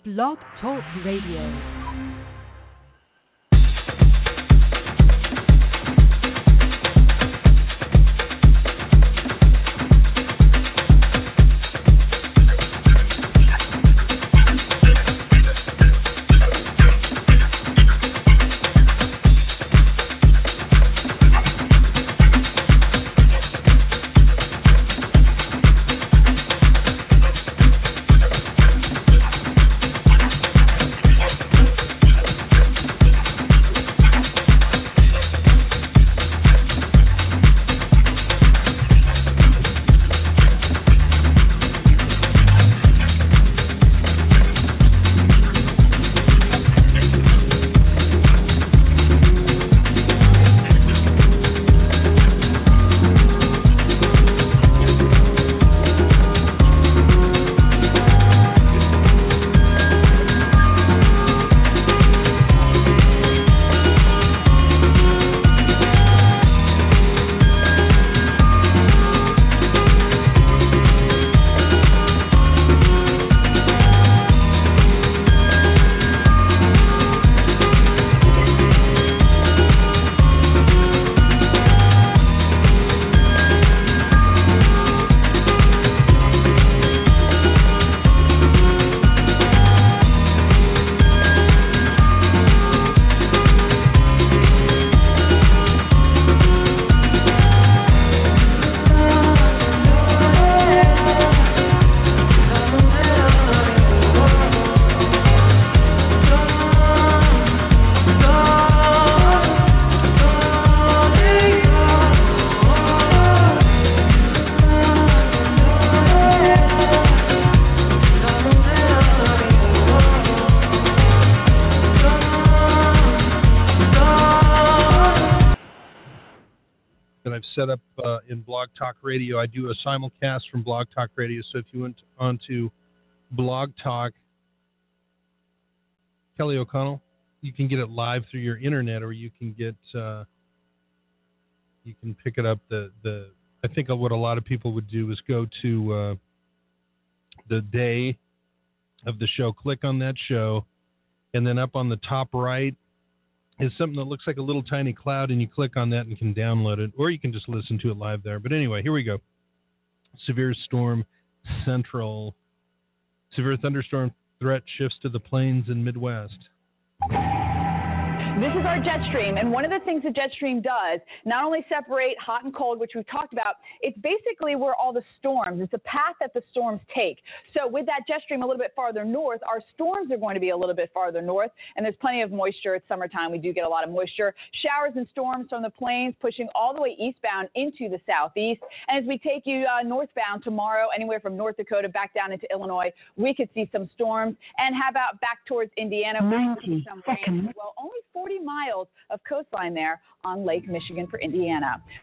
Blog Talk Radio. Set up in Blog Talk Radio. I do a simulcast from Blog Talk Radio, so if you went onto Blog Talk, Kelly O'Connell, you can get it live through your internet, or you can get you can pick it up. I think what a lot of people would do is go to the day of the show, click on that show, and then up on the top right is something that looks like a little tiny cloud, and you click on that and can download it, or you can just listen to it live there. But anyway, here we go. Severe storm central. Severe thunderstorm threat shifts to the plains and Midwest. This is our jet stream, and one of the things the jet stream does, not only separate hot and cold, which we've talked about, it's basically where all the storms, it's the path that the storms take. So with that jet stream a little bit farther north, our storms are going to be a little bit farther north, and there's plenty of moisture. It's summertime. We do get a lot of moisture. Showers and storms from the plains pushing all the way eastbound into the southeast. And as we take you northbound tomorrow, anywhere from North Dakota back down into Illinois, we could see some storms. And how about back towards Indiana? 90 seconds. Well, only 40 miles of coastline there on Lake Michigan for Indiana.